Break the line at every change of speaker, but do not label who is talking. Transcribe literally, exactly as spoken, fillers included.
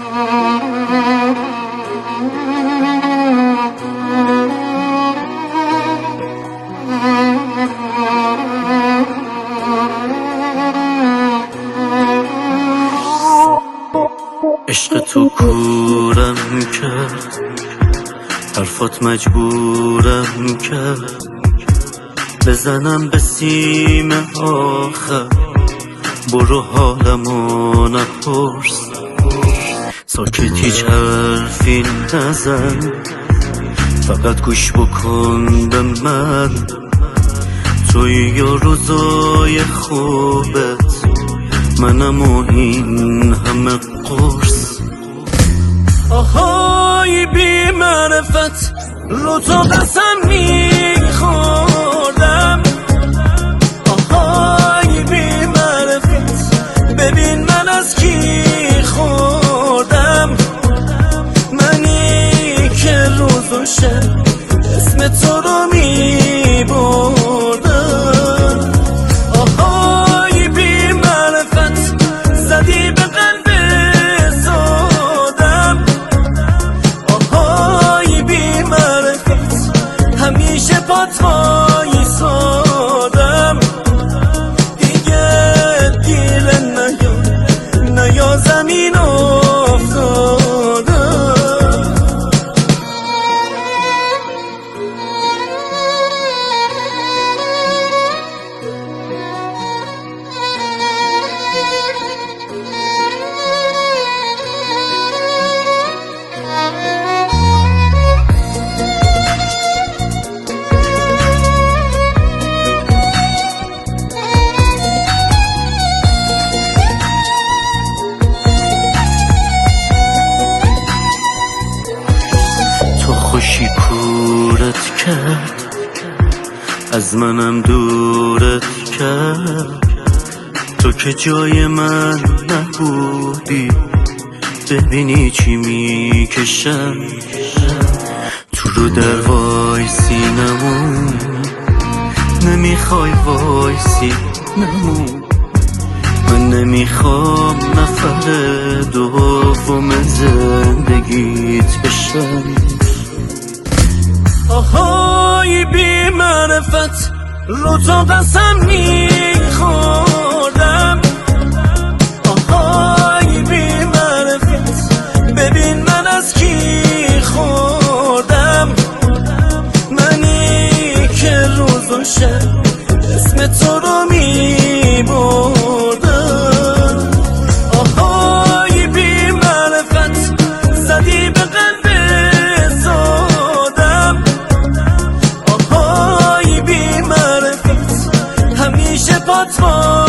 عشق تو کورم کرد، حرفات مجبورم کرد بزنم به سیم آخر. برو حالمو نپرس، ساکت هیچ حرفی نزن، فقط گوش بکن به من. توی یا روزای خوبت، منم و این همه قرص. آهای بی معرفت، رو تو قسم میخوردم. آهای بی معرفت، ببین من از کی خوردم. منی که روز و شب اسم تو رو میبردم. آهای بی معرفت، زدی به قلب سادم. آهای بی معرفت، همیشه پات وایسادم. دیگه دیل نیا، نیا زمین افتادم. خوشی کورت کرد، از منم دورت کرد. تو که جای من نبودی، ببینی چی میکشم. تو رو در وایسی نمون، نمیخوای وایسی نمون. من نمیخوام نفر دوم زندگیت بشم. آهای بی معرفت، رو تو قسم میخوردم. آهای بی معرفت، ببین من از کی خوردم. منی که روز و شب اسم تو رو میبردم. آهای بی معرفت، زدی به قلب همیشه پات